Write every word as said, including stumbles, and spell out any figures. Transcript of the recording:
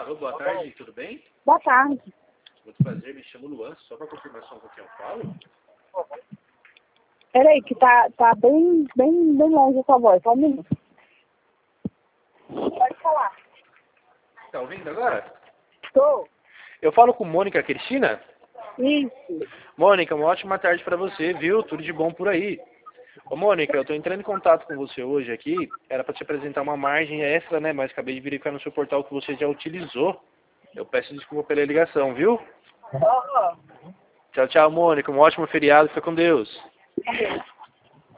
Alô, boa tarde, tudo bem? Boa tarde. Muito prazer, me chamo Luan, só para confirmação com quem eu falo. Peraí, que tá, tá bem, bem, bem longe a sua voz, só um minuto. Pode falar. Tá ouvindo agora? Estou. Eu falo com Mônica Cristina. Isso. Mônica, uma ótima tarde para você, viu? Tudo de bom por aí. Ô Mônica, eu tô entrando em contato com você hoje aqui, era para te apresentar uma margem extra, né? Mas acabei de verificar no seu portal que você já utilizou. Eu peço desculpa pela ligação, viu? Ó, Tchau, tchau, Mônica. Um ótimo feriado. Fica com Deus. ó.